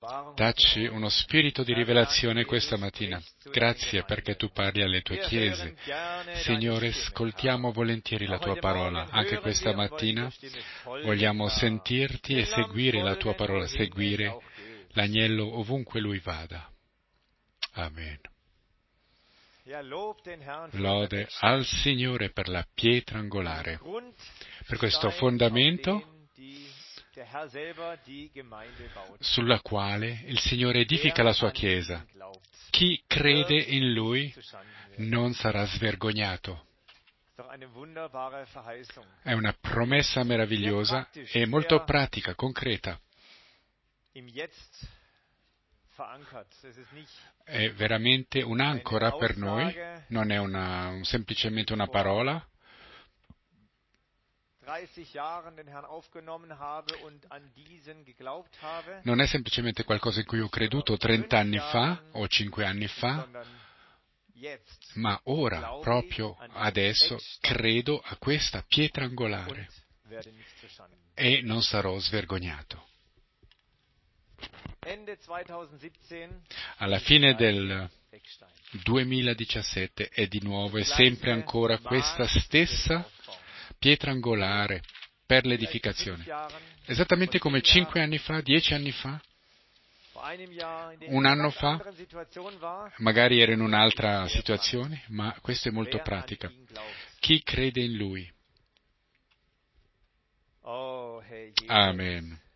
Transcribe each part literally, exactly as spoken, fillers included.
Dacci uno spirito di rivelazione questa mattina. Grazie perché tu parli alle tue chiese. Signore, ascoltiamo volentieri la tua parola. Anche questa mattina vogliamo sentirti e seguire la tua parola, seguire l'agnello ovunque lui vada. Amen. Lode al Signore per la pietra angolare, per questo fondamento sulla quale il Signore edifica la sua Chiesa. Chi crede in Lui non sarà svergognato. È una promessa meravigliosa e molto pratica, concreta. È veramente un'ancora per noi, non è una, semplicemente una parola. Non è semplicemente qualcosa in cui ho creduto trent'anni fa o cinque anni fa, ma ora, proprio adesso, credo a questa pietra angolare e non sarò svergognato. Alla fine del duemiladiciassette è di nuovo e sempre ancora questa stessa pietra angolare per l'edificazione. Esattamente come cinque anni fa, dieci anni fa, un anno fa, magari era in un'altra situazione, ma questo è molto pratica. Chi crede in Lui? Amen.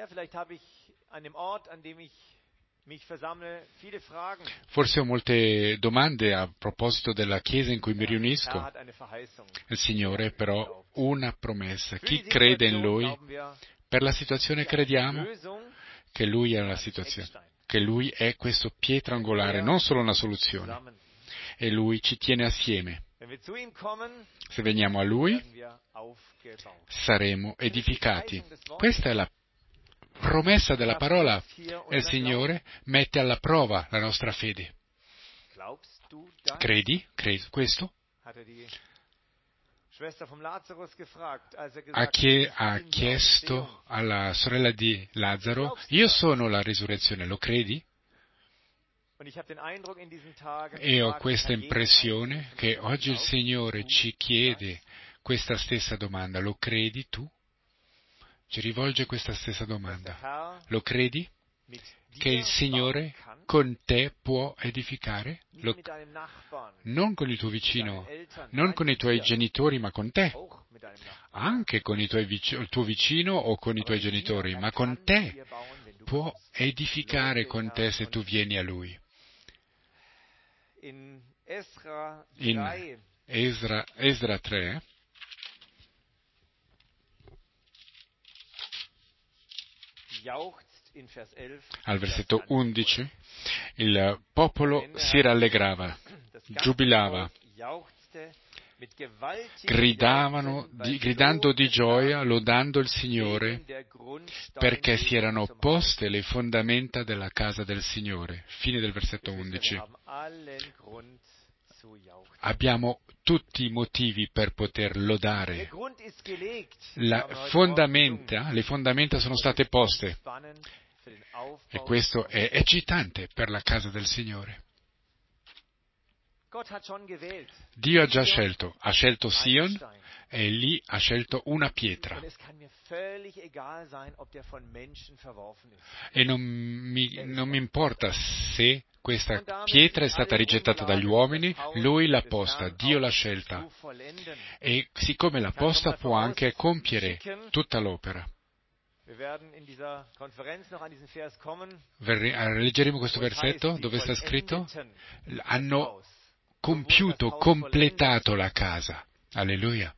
Forse ho molte domande a proposito della chiesa in cui mi riunisco. Il Signore però una promessa. Chi crede in Lui, per la situazione crediamo che Lui è la situazione, che Lui è questo pietra angolare, non solo una soluzione. E Lui ci tiene assieme. Se veniamo a Lui, saremo edificati. Questa è la promessa della parola e il Signore mette alla prova la nostra fede. Credi? Credi questo? Ha, chie- ha chiesto alla sorella di Lazzaro, io sono la risurrezione, lo credi? E ho questa impressione che oggi il Signore ci chiede questa stessa domanda, lo credi tu? Ci rivolge questa stessa domanda. Lo credi? Che il Signore con te può edificare? Lo... Non con il tuo vicino, non con i tuoi genitori, ma con te. Anche con i tuoi vic... il tuo vicino o con i tuoi genitori, ma con te. Può edificare con te se tu vieni a Lui. In Esra, Esra tre, al versetto undici, il popolo si rallegrava, giubilava, gridavano, di, gridando di gioia, lodando il Signore, perché si erano poste le fondamenta della casa del Signore. Fine del versetto undici. Abbiamo tutti i motivi per poter lodare. La fondamenta, le fondamenta sono state poste. E questo è eccitante per la casa del Signore. Dio ha già scelto, ha scelto Sion e lì ha scelto una pietra. E non mi, non mi importa se questa pietra è stata rigettata dagli uomini, Lui l'ha posta, Dio l'ha scelta. E siccome l'ha posta può anche compiere tutta l'opera. Leggeremo questo versetto dove sta scritto: hanno compiuto, completato la casa. Alleluia.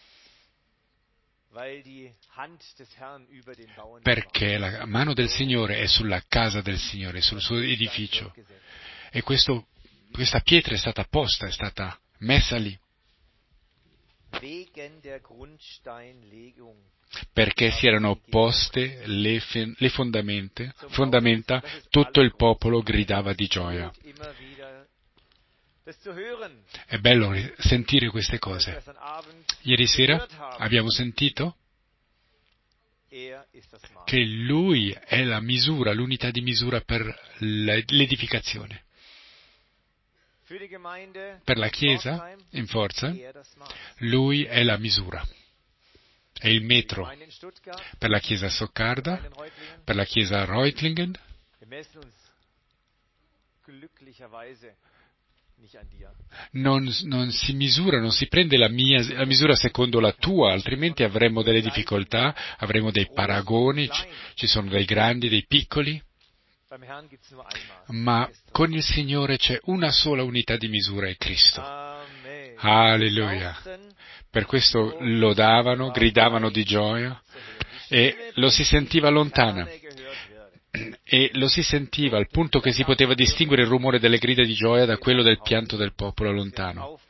Perché la mano del Signore è sulla casa del Signore, sul suo edificio. E questo, questa pietra è stata posta, è stata messa lì. Perché si erano poste le, le fondamenta, fondamenta, tutto il popolo gridava di gioia. È bello sentire queste cose. Ieri sera abbiamo sentito che Lui è la misura, l'unità di misura per l'edificazione. Per la Chiesa, in Forza, Lui è la misura, è il metro. Per la Chiesa a Stoccarda, per la Chiesa a Reutlingen, non, non si misura, non si prende la, mia, la misura secondo la tua, altrimenti avremmo delle difficoltà, avremo dei paragoni, ci, ci sono dei grandi, dei piccoli, ma con il Signore c'è una sola unità di misura, è Cristo. Alleluia! Per questo lodavano, gridavano di gioia e lo si sentiva lontana. E lo si sentiva al punto che si poteva distinguere il rumore delle grida di gioia da quello del pianto del popolo lontano.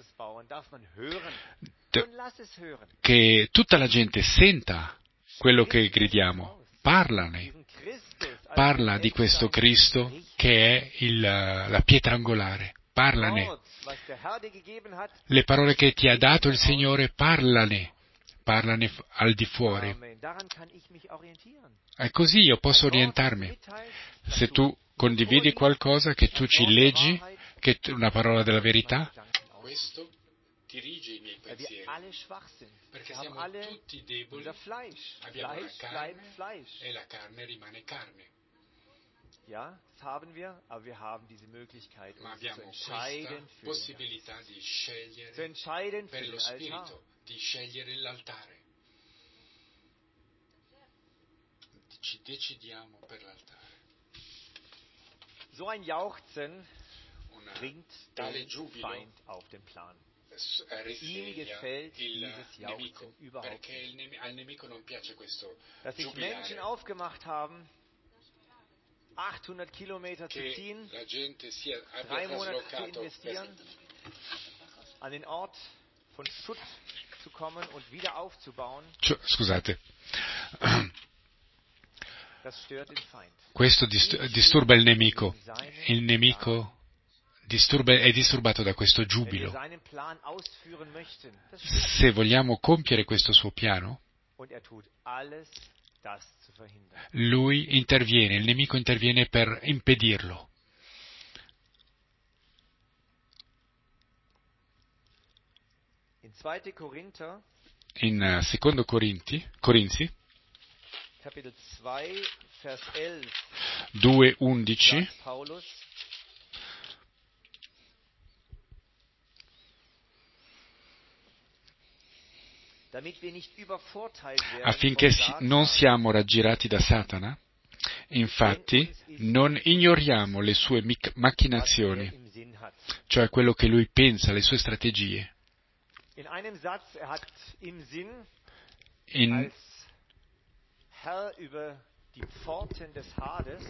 Che tutta la gente senta quello che gridiamo, parlane, parla di questo Cristo che è il, la pietra angolare, parlane. Le parole che ti ha dato il Signore, parlane, parlane al di fuori. E così io posso orientarmi. Se tu condividi qualcosa, che tu ci leggi, che è una parola della verità, questo dirige i miei pensieri. Perché siamo tutti deboli, abbiamo la carne e la carne rimane carne. Ma abbiamo questa possibilità di scegliere per lo Spirito, di scegliere l'altare. Ci decidiamo per l'altare. So ein Jauchzen Una bringt tale den giubilo Feind auf den Plan. Ihm risveglia gefällt il dieses nemico, Jauchzen überhaupt perché il nemi- al nemico non piace questo Dass sich Menschen giubilare, aufgemacht haben, achthundert Kilometer zu che ziehen, la gente sia, abbia drei Monate zu traslocato investieren, an den Ort von Schutt zu kommen und wieder aufzubauen. Cioè, scusate, Das stört den Feind. questo dist- disturba il nemico. Il nemico disturba- è disturbato da questo Wenn wir giubilo. seinen Plan ausführen möchten, das stört ihn. Se vogliamo compiere questo suo piano, Und er tut alles, das zu verhindern. lui interviene, il nemico interviene per impedirlo. In zweiter Korinther, In eh, secondo Corinti, Corinzi Kapitel zwei, Vers elf, due undici, sagt Paulus, damit wir nicht übervorteilt werden affinché vom si- Satan, non siamo raggirati da Satana. Infatti, non ignoriamo le sue mic- was er macchinazioni, im Sinn hat. cioè quello che lui pensa, le sue strategie. In einem Satz, er hat im Sinn, In, als Herr über die Pforten des Hades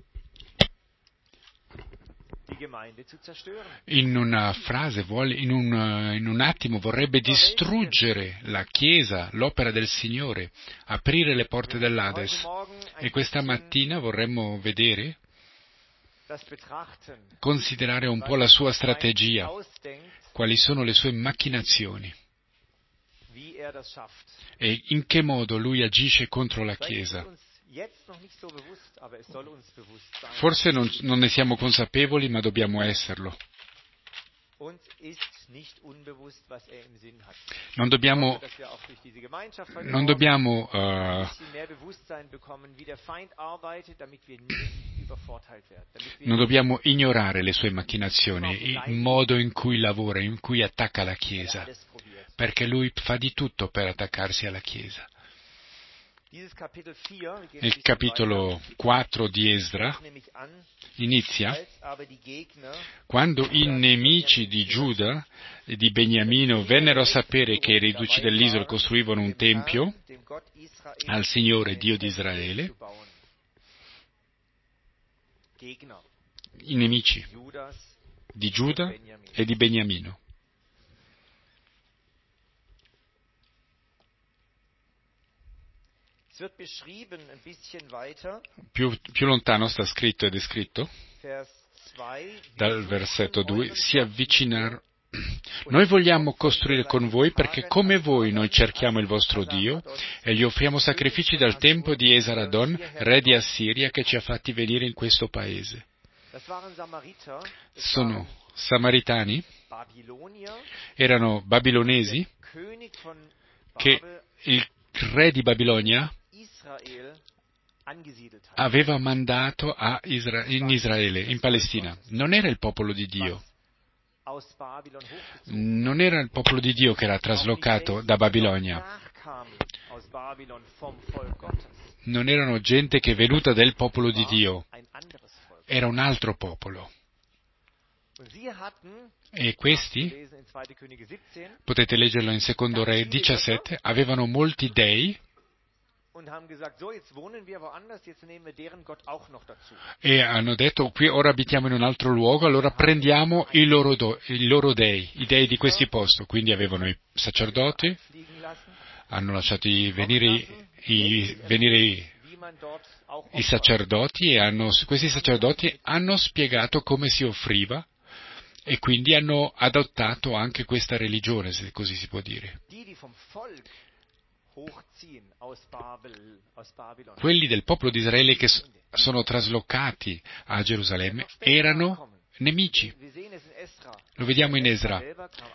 die Gemeinde zu zerstören. in una frase, vuole, in, un, eh, in un attimo vorrebbe distruggere la Chiesa, l'opera del Signore, aprire le porte Wir möchten heute dell'Hades. Morgen E ein questa bisschen mattina vorremmo vedere, das betrachten, considerare un po' was la sua der Feind strategia, ausdenkt, quali sono le sue macchinazioni wie er das schafft. e in che modo lui agisce contro la Vielleicht ist Chiesa. uns jetzt noch nicht so bewusst, aber es soll uns bewusst sein. Forse non, non ne siamo consapevoli, ma dobbiamo esserlo. Uns ist nicht unbewusst, was er im Sinn hat. Non dobbiamo, Dass wir auch durch diese Gemeinschaft heute non Morgen dobbiamo, ein eh, bisschen mehr Bewusstsein bekommen, wie der Feind arbeitet, damit wir nicht übervorteilt werden. Damit wir non nicht dobbiamo ignorare le sue macchinazioni, il modo in cui lavora, in cui attacca la Chiesa, alles probiert. perché lui fa di tutto per attaccarsi alla Chiesa. Dieses Kapitel vier, wir gehen ein Il bisschen capitolo quattro di weiter, Esdra fängt nämlich an, inizia als aber die Gegner quando i nemici di Giuda e di Beniamino vennero a sapere che i riduci dell'isola costruivano un tempio al Signore Dio di Israele. Gegner I nemici Judas di Giuda e di Beniamino. Es wird beschrieben ein bisschen weiter, Più, più lontano sta scritto ed è scritto Vers zwei, wir dal suchen versetto due, euren si Gott avvicinar- Noi vogliamo costruire con voi perché come voi noi cerchiamo il vostro Dio e gli offriamo sacrifici dal tempo di Esaradon, re di Assiria, che ci ha fatti venire in questo paese. Sono samaritani, erano babilonesi, che il re di Babilonia aveva mandato a Isra- in Israele, in Palestina. Non era il popolo di Dio. Non era il popolo di Dio che era traslocato da Babilonia. Non erano gente che è venuta del popolo di Dio. Era un altro popolo. E questi, potete leggerlo in Secondo Re diciassette, avevano molti dei e hanno detto, qui ora abitiamo in un altro luogo, allora prendiamo i loro, do, i loro dei, i dei di questi posti. Quindi avevano i sacerdoti, hanno lasciato venire, i, i, venire i, i sacerdoti e hanno, questi sacerdoti hanno spiegato come si offriva e quindi hanno adottato anche questa religione, se così si può dire. Quelli del popolo di Israele che sono traslocati a Gerusalemme erano nemici. Lo vediamo in Esra.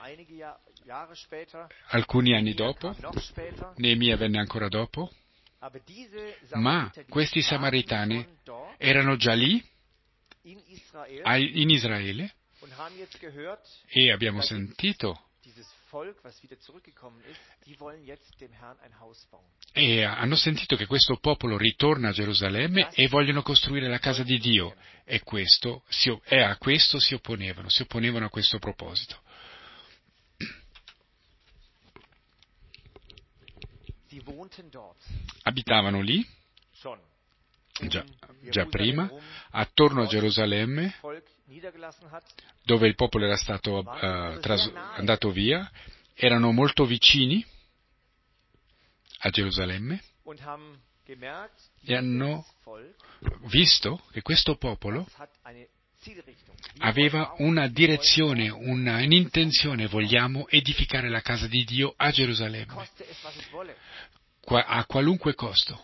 Alcuni anni dopo, Neemia venne ancora dopo, ma questi samaritani erano già lì, in Israele, e abbiamo sentito e hanno sentito che questo popolo ritorna a Gerusalemme e vogliono costruire la casa di Dio, e, questo, e a questo si opponevano, si opponevano a questo proposito. Abitavano lì, già, già prima, attorno a Gerusalemme, dove il popolo era stato uh, tras- andato via, erano molto vicini a Gerusalemme e hanno visto che questo popolo aveva una direzione, una, un'intenzione: vogliamo edificare la casa di Dio a Gerusalemme, qua, a qualunque costo.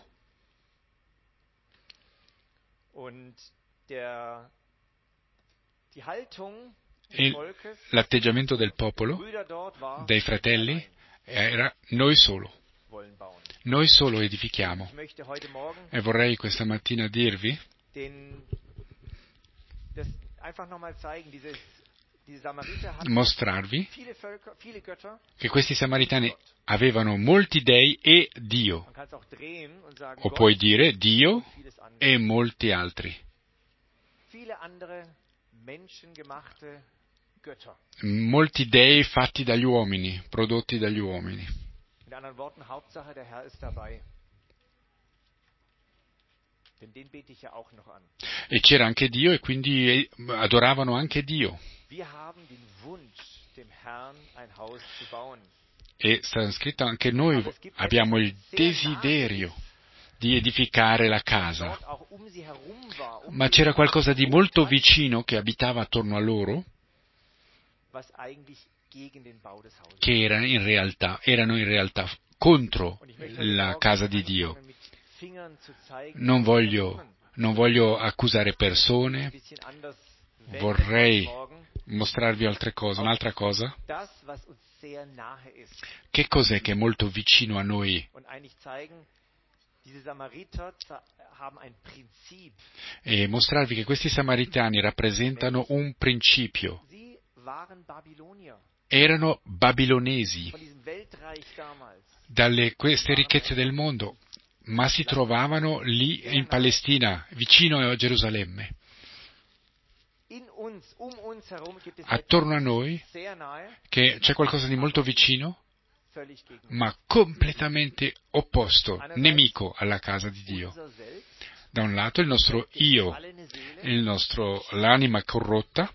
E l'atteggiamento del popolo, dei fratelli, era: noi solo, noi solo edifichiamo. E vorrei questa mattina dirvi mostrarvi che questi samaritani avevano molti dei e Dio, o puoi dire Dio e molti altri, molti dei fatti dagli uomini, prodotti dagli uomini. E c'era anche Dio, e quindi adoravano anche Dio. E sta scritto anche: noi abbiamo il desiderio di edificare la casa. Ma c'era qualcosa di molto vicino che abitava attorno a loro, che era in realtà, erano in realtà contro la casa di Dio. Non voglio, non voglio accusare persone, vorrei mostrarvi altre cose, un'altra cosa. Che cos'è che è molto vicino a noi? E mostrarvi che questi samaritani rappresentano un principio. Erano babilonesi, dalle queste ricchezze del mondo, ma si trovavano lì in Palestina, vicino a Gerusalemme. Attorno a noi che c'è qualcosa di molto vicino, ma completamente opposto, nemico alla casa di Dio. Da un lato il nostro io, il nostro, l'anima corrotta,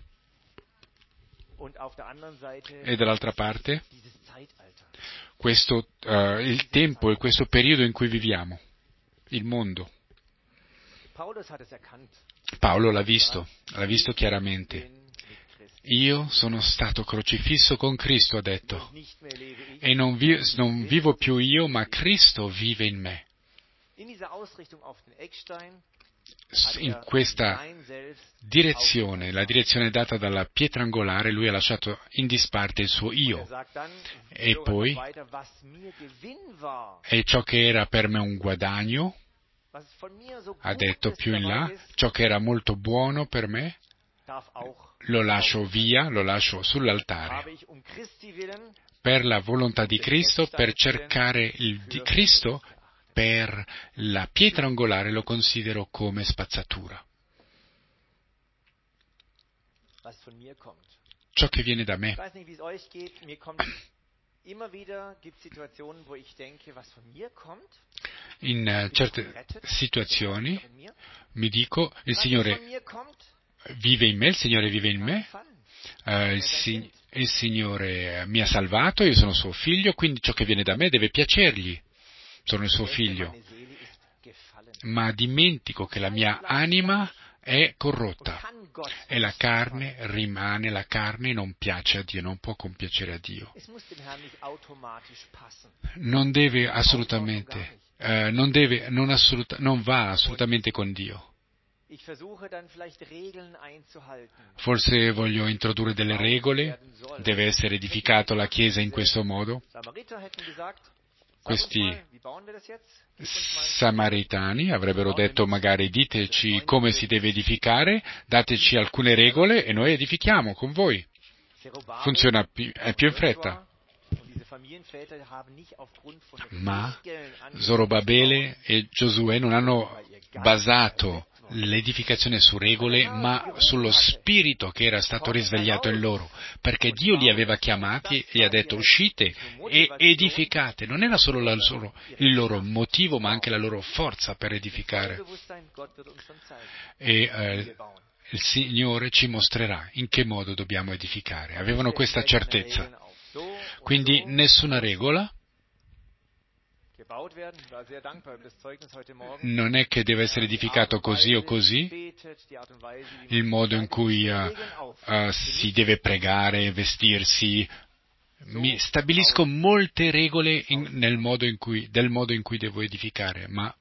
e dall'altra parte questo, uh, il tempo e questo periodo in cui viviamo, il mondo. Paolo l'ha visto, l'ha visto chiaramente. io sono stato crocifisso con Cristo, ha detto, e non, vi, non vivo più io, ma Cristo vive in me. In questa direzione, la direzione data dalla pietra angolare, lui ha lasciato in disparte il suo io. E poi, e ciò che era per me un guadagno, ha detto più in là, ciò che era molto buono per me, lo lascio via, lo lascio sull'altare. Per la volontà di Cristo, per cercare il di Cristo, per la pietra angolare lo considero come spazzatura. Ciò che viene da me. In certe situazioni mi dico, il Signore vive in me, il Signore vive in me, uh, il, si- il Signore mi ha salvato, io sono suo figlio, quindi ciò che viene da me deve piacergli, sono il suo figlio. Ma dimentico che la mia anima è corrotta e la carne rimane la carne e non piace a Dio, non può compiacere a Dio. Non deve assolutamente, eh, non, deve, non, assoluta, non va assolutamente con Dio. Forse voglio introdurre delle regole, deve essere edificato la Chiesa in questo modo. Questi samaritani avrebbero detto magari diteci come si deve edificare, dateci alcune regole e noi edifichiamo con voi. Funziona più, è più in fretta. Ma Zorobabele e Giosuè non hanno basato l'edificazione su regole, ma sullo spirito che era stato risvegliato in loro, perché Dio li aveva chiamati e gli ha detto uscite e edificate. Non era solo la loro, il loro motivo, ma anche la loro forza per edificare. E eh, il Signore ci mostrerà in che modo dobbiamo edificare. Avevano questa certezza. Quindi nessuna regola. Non è che deve essere edificato così o così, il modo in cui uh, uh, si deve pregare, vestirsi. Mi stabilisco molte regole in, nel modo in cui, del modo in cui devo edificare, ma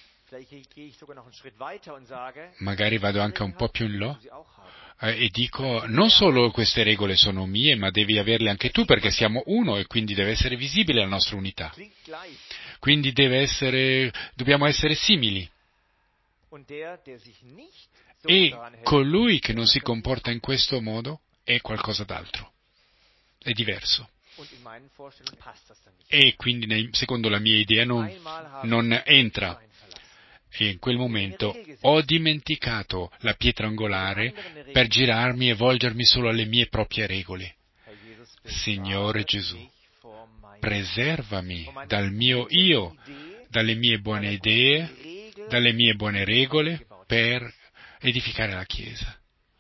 magari vado anche un po' più in là eh, e dico non solo queste regole sono mie, ma devi averle anche tu perché siamo uno e quindi deve essere visibile la nostra unità. Quindi deve essere, dobbiamo essere simili. E colui che non si comporta in questo modo è qualcosa d'altro, è diverso. E quindi secondo la mia idea non, non entra. E in quel momento ho dimenticato la pietra angolare per girarmi e volgermi solo alle mie proprie regole. Signore Gesù, preservami dal mio io, dalle mie buone idee, dalle mie buone regole per edificare la Chiesa.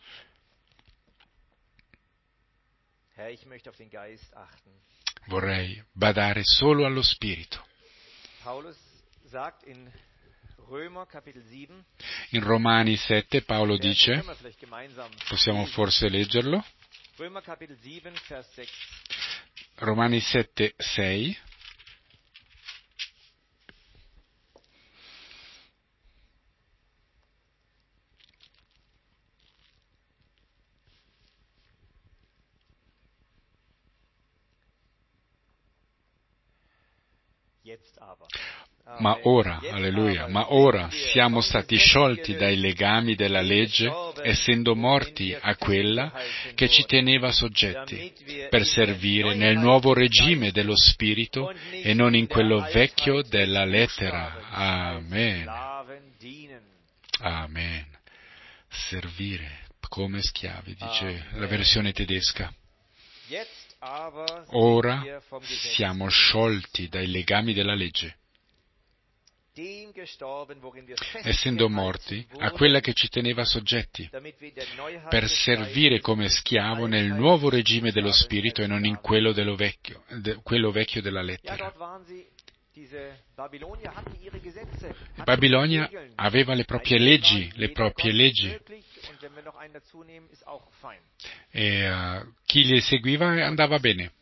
Vorrei badare solo allo Spirito. In Romani sette Paolo dice, possiamo forse leggerlo? Romani sette, sei. Ma ora, alleluia, ma ora siamo stati sciolti dai legami della legge, essendo morti a quella che ci teneva soggetti, per servire nel nuovo regime dello Spirito e non in quello vecchio della lettera. Amen. Amen. Servire come schiavi, dice la versione tedesca. Ora siamo sciolti dai legami della legge, essendo morti a quella che ci teneva soggetti, per servire come schiavo nel nuovo regime dello Spirito e non in quello, dello vecchio, de, quello vecchio della lettera. Babilonia aveva le proprie leggi, le proprie leggi, E uh, chi li seguiva andava bene.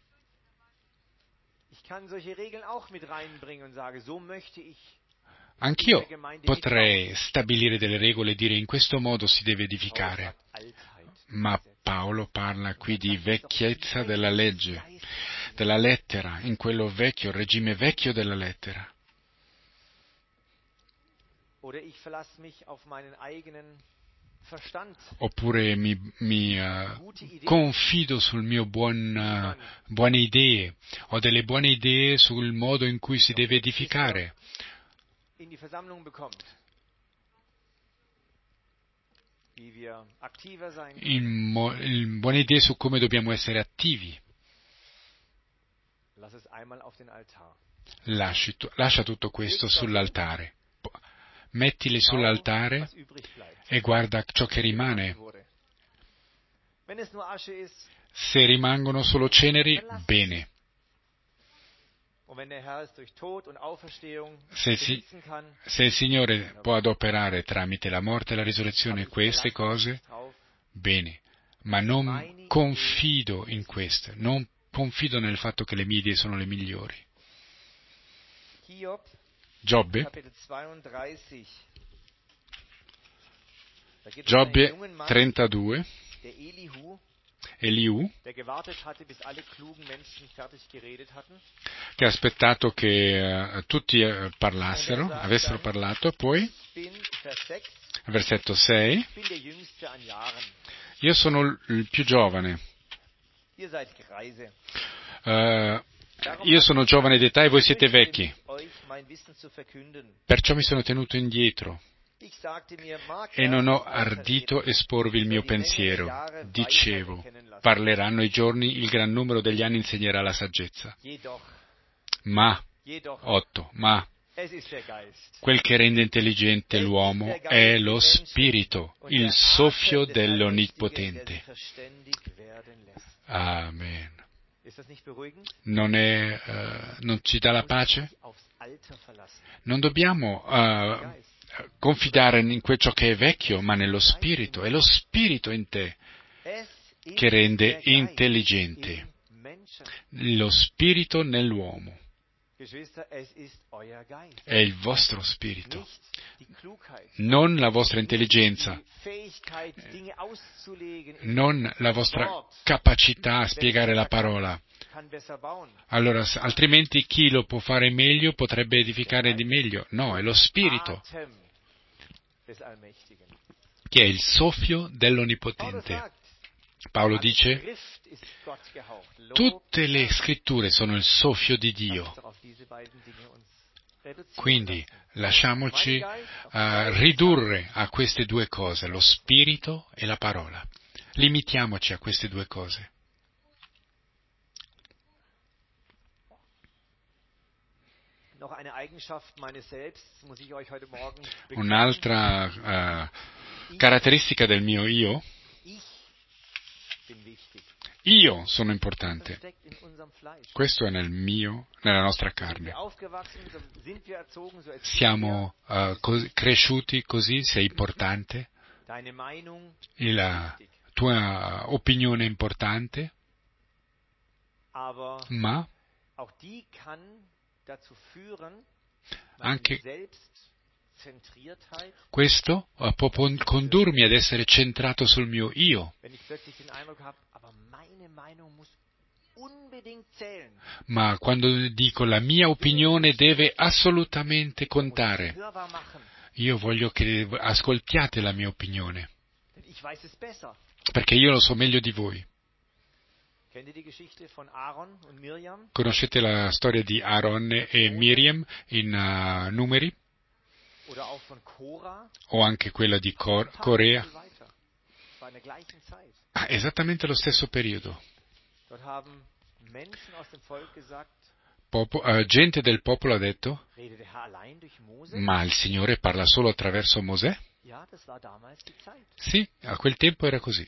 Anch'io potrei stabilire delle regole e dire in questo modo si deve edificare, ma Paolo parla qui di vecchiezza della legge, della lettera, in quello vecchio, regime vecchio della lettera. Oppure mi, mi uh, confido sul mio buon, uh, buone idee, ho delle buone idee sul modo in cui si deve edificare. In, mo, in buone idee su come dobbiamo essere attivi. Lasci, lascia tutto questo sull'altare. Mettili sull'altare e guarda ciò che rimane. Se rimangono solo ceneri, bene. Se, si, se il Signore può adoperare tramite la morte e la risurrezione queste cose, bene, ma non confido in queste, non confido nel fatto che le mie idee sono le migliori. Giobbe, Giobbe trentadue, Eliù, che ha aspettato che uh, tutti uh, parlassero, avessero parlato, poi, versetto sei, io sono l- il più giovane, uh, io sono giovane d'età e voi siete vecchi, perciò mi sono tenuto indietro e non ho ardito esporvi il mio pensiero. Dicevo, parleranno i giorni, il gran numero degli anni insegnerà la saggezza. Ma, otto, ma, quel che rende intelligente l'uomo è lo spirito, il soffio dell'Onnipotente. Amen. Non, è, uh, non ci dà la pace? Non dobbiamo uh, confidare in quel ciò che è vecchio, ma nello Spirito. È lo Spirito in te che rende intelligente. Lo Spirito nell'uomo. È il vostro Spirito, non la vostra intelligenza, non la vostra capacità a spiegare la parola. Allora, altrimenti chi lo può fare meglio potrebbe edificare di meglio. No, è lo Spirito, che è il soffio dell'Onnipotente. Paolo dice, tutte le scritture sono il soffio di Dio. Quindi lasciamoci uh, ridurre a queste due cose, lo Spirito e la parola. Limitiamoci a queste due cose. Un'altra uh, caratteristica del mio io, io sono importante. Questo è nel mio, nella nostra carne. Siamo uh, cos- cresciuti così, sei importante, la tua opinione è importante, ma anche questo può condurmi ad essere centrato sul mio io. Ma quando dico la mia opinione deve assolutamente contare, io voglio che ascoltiate la mia opinione, perché io lo so meglio di voi. Conoscete la storia di Aaron e Miriam in uh, Numeri? O anche quella di Cor- Corea? Ah, esattamente lo stesso periodo. Popo- uh, gente del popolo ha detto, ma il Signore parla solo attraverso Mosè? Sì, a quel tempo era così,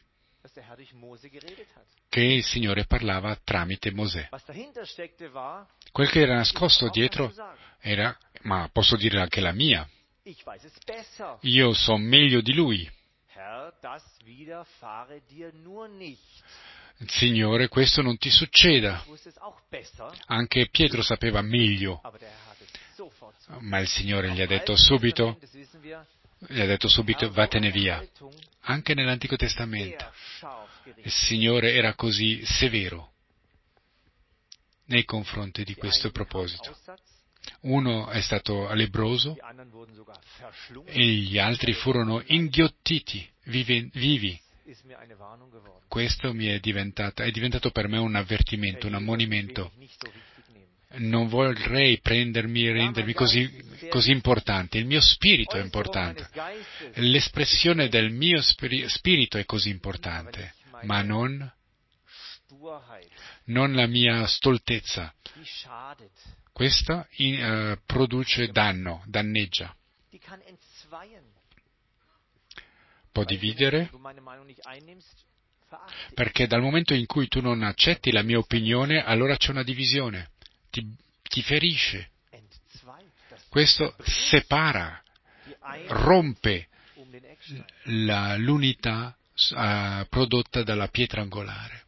che il Signore parlava tramite Mosè. Quel che era nascosto dietro era, ma posso dire anche la mia, io so meglio di lui. das widerfahre dir nur nicht. Signore, questo non ti succeda. Ich wusste es auch besser, Anche Pietro sapeva meglio, aber der Herr hat es sofort zu. ma il Signore gli ha Auch im detto Alten subito, Testament, das wissen wir, gli ha detto subito, Herr war vattene in der via. Haltung Anche nell'Antico Testamento sehr scharf il gerichtet. Signore era così severo nei confronti di Die questo einen bekamen proposito. Aussatz, Uno è stato lebbroso die anderen wurden sogar verschlungen. e gli altri furono inghiottiti vive- vivi. Ist mir eine Warnung geworden. Questo mi è diventato, è diventato per me un avvertimento, un Herr Jesus, ich will ammonimento. mich nicht so wichtig nehmen. Non vorrei prendermi e rendermi così, così importante. Il mio spirito è Äußerung importante. meines Geistes, L'espressione del mio spiri- spirito è così importante, aber nicht ma meine non, Sturheit, non la mia stoltezza. die schadet. Questa eh, produce danno, danneggia. Die kann entzweien. Può Weil du, dividere, du meine Meinung nicht einnimmst, verachte ich. perché dal momento in cui tu non accetti la mia opinione, allora c'è una divisione. Ti, ti ferisce. Entzweit. Das Questo separa, die Einheit rompe um den Eckstein. la- l'unità eh, prodotta dalla pietra angolare.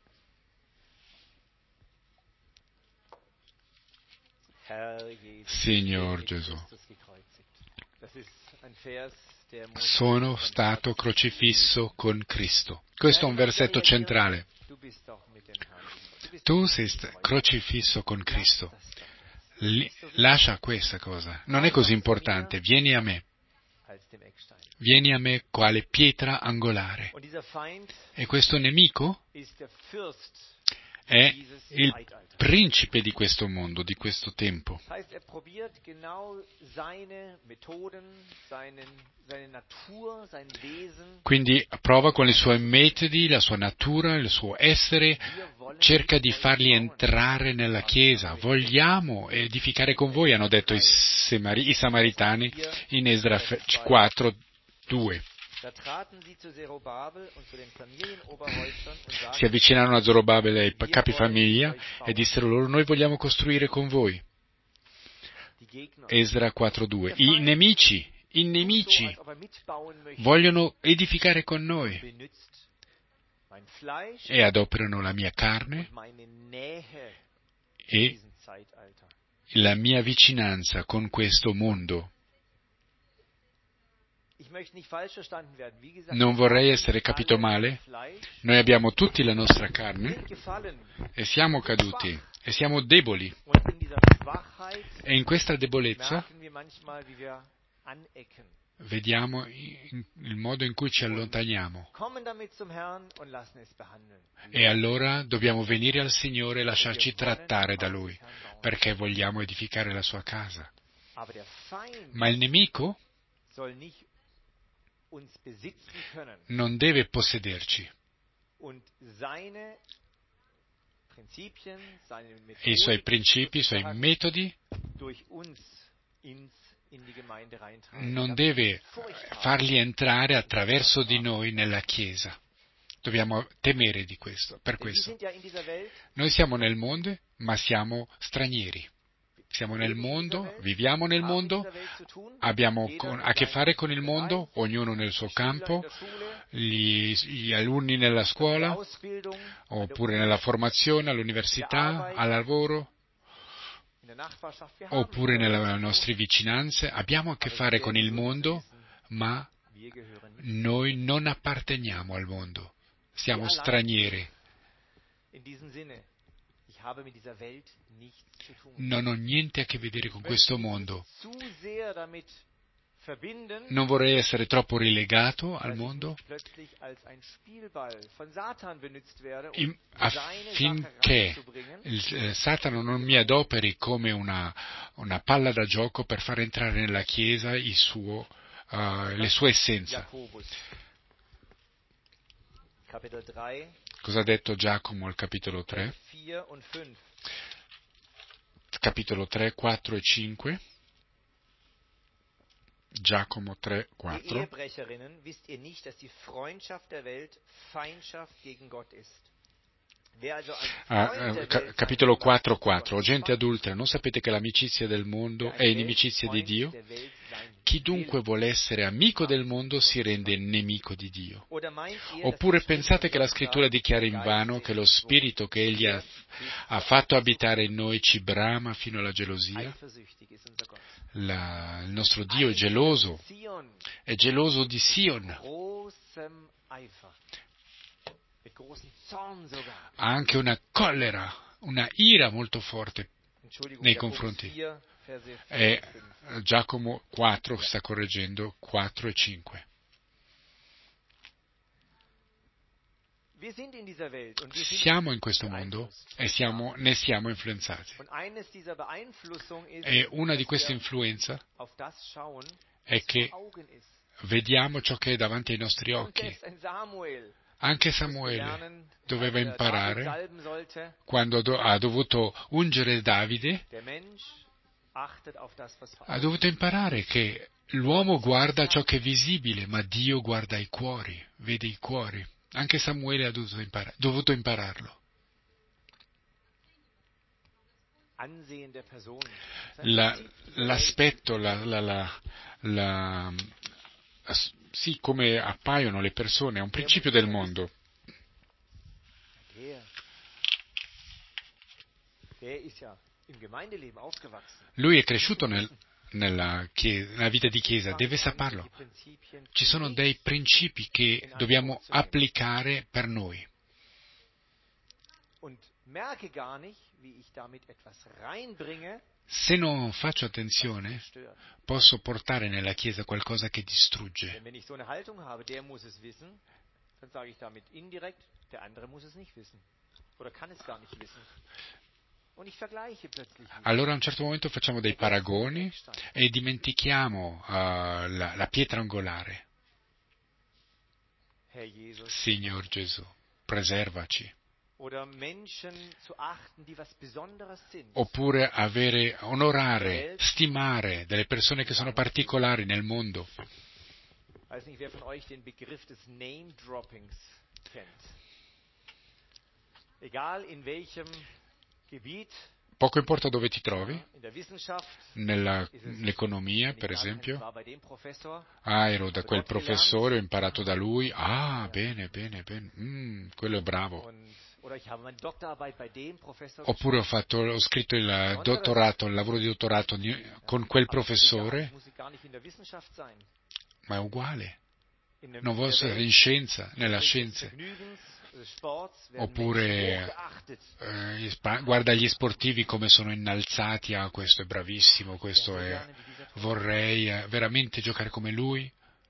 Herr Jesus, Signor ich bin mit Gesù, Christus gekreuzigt. Das ist ein Vers, der muss sono in unserem stato Herzen crocifisso con Cristo. Questo è un liegen. versetto centrale. Du bist doch mit dem Herrn. Du bist Tu doch sei mit sta- dem Kreuz. crocifisso con Lass Cristo. das doch. Li- lascia questa cosa. Non è così importante. Vieni a me. Als dem Eckstein. Vieni a me quale pietra angolare. Und dieser Feind E questo nemico ist der Fürst è dieses il Zeitalters. principe di questo mondo, di questo tempo. Das heißt, er probiert genau seine Methoden, seinen, seine Natur, sein Wesen. Quindi prova con i suoi metodi, la sua natura, il suo essere, Wir wollen cerca mit di euch farli bauen. entrare nella Chiesa. Vogliamo edificare con voi, hanno detto i, Semari- i Samaritani in Esdra quattro due. Da traten sie zu Zerubabel und zu den Familienoberhäuptern und Si sagten, avvicinarono a Zorobabele e ai capifamiglia e dissero loro: noi vogliamo costruire con voi. die Gegner, Esdra quattro due. I nemici, i tut so, nemici als ob er mitbauen möchte, vogliono edificare con noi benützt mein Fleisch e adoperano la mia carne und meine Nähe in e diesem Zeitalter. la mia vicinanza con questo mondo. Ich möchte nicht falsch verstanden werden. Wie gesagt, Non vorrei wir essere haben capito alle male. Fleisch, Noi abbiamo tutti la nostra carne sind gefallen. e siamo caduti e siamo deboli. Und in dieser Schwachheit E in questa debolezza merken wir manchmal, wie wir anecken. vediamo in- il modo in cui ci allontaniamo. Kommen damit zum Herrn und lassen es behandeln. E allora dobbiamo venire al Signore e lasciarci trattare da Lui, perché vogliamo edificare la sua casa. Aber der Feind Ma il nemico soll nicht uns besitzen können non deve possederci und seine Prinzipien, seine e i suoi Methodik principi, i suoi sozusagen metodi durch uns ins, in die Gemeinde reintragen. non Da deve muss ich Furcht haben. farli entrare attraverso di noi nella Chiesa. Dobbiamo temere di questo, per Denn wir questo. sind ja in dieser Welt, Noi siamo nel mondo, ma siamo stranieri. Siamo nel mondo, viviamo nel haben mondo, mit dieser Welt zu tun. abbiamo Jeder con- in a che seinem fare con il Bereich, mondo, ognuno nel suo die Schüler in campo, der Schule, gli, gli alunni nella die scuola, Ausbildung, bei der oppure nella Umsetzung, formazione, all'università, al lavoro, in der Nachbarschaft. Wir haben oppure mit der Welt nelle zu tun. nostre vicinanze. Abbiamo a che Aber fare wir con werden il so mondo, wissen, ma wir gehören nicht. noi non apparteniamo al mondo. Siamo stranieri. In diesem Sinne, ich habe mit dieser Welt nichts zu tun. Non ho niente a che vedere con Ich questo möchte mich mondo. nicht zu sehr damit verbinden, Non vorrei essere troppo rilegato al dass ich mondo nicht plötzlich als ein Spielball von Satan benutzt werde, um in- seine Sache affinché reinzubringen. il, eh, Satana non mi adoperi come una, una palla da gioco per far entrare nella Chiesa il suo, eh, le sue essenze. Jakobus, Kapitel drei, Cosa ha detto Giacomo al capitolo tre? vier und fünf. Capitolo tre, quattro e cinque. Giacomo tre, Ihr quattro. Ehebrecherinnen, wisst ihr nicht, dass die Freundschaft der Welt Feindschaft gegen Gott ist? Ah, ca- capitolo quattro quattro. O gente adultera, non sapete che l'amicizia del mondo è inimicizia di Dio? Chi dunque vuole essere amico del mondo si rende nemico di Dio. Oppure pensate che la scrittura dichiara invano che lo spirito che Egli ha, ha fatto abitare in noi ci brama fino alla gelosia? La, il nostro Dio è geloso, è geloso di Sion. Ha anche una collera, una ira molto forte nei confronti. E Giacomo quattro sta correggendo quattro e cinque. Siamo in questo mondo e siamo, ne siamo influenzati. E una di queste influenze è che vediamo ciò che è davanti ai nostri occhi. Anche Samuele doveva imparare, quando ha dovuto ungere Davide, ha dovuto imparare che l'uomo guarda ciò che è visibile, ma Dio guarda i cuori, vede i cuori. Anche Samuele ha dovuto, impara- dovuto impararlo. La, l'aspetto, la, la, la, la, sì, come appaiono le persone, è un principio del mondo. Lui è cresciuto nel, nella, chiesa, nella vita di chiesa, deve saperlo. Ci sono dei principi che dobbiamo applicare per noi. Se non faccio attenzione, posso portare nella chiesa qualcosa che distrugge. Allora a un certo momento facciamo dei paragoni e dimentichiamo uh, la, la pietra angolare. Signor Gesù, preservaci. Oppure avere, onorare, stimare delle persone che sono particolari nel mondo. Poco importa dove ti trovi, nella, nell'economia per esempio. Ah, ero da quel professore, ho imparato da lui, ah, bene, bene, bene, mm, quello è bravo. Oppure ho, fatto, ho scritto il dottorato, il lavoro di dottorato con quel professore, ma è uguale. Non vuole essere in scienza, nella scienza. Oppure eh, guarda gli sportivi come sono innalzati, ah, questo è bravissimo, questo è, vorrei eh, veramente giocare come lui.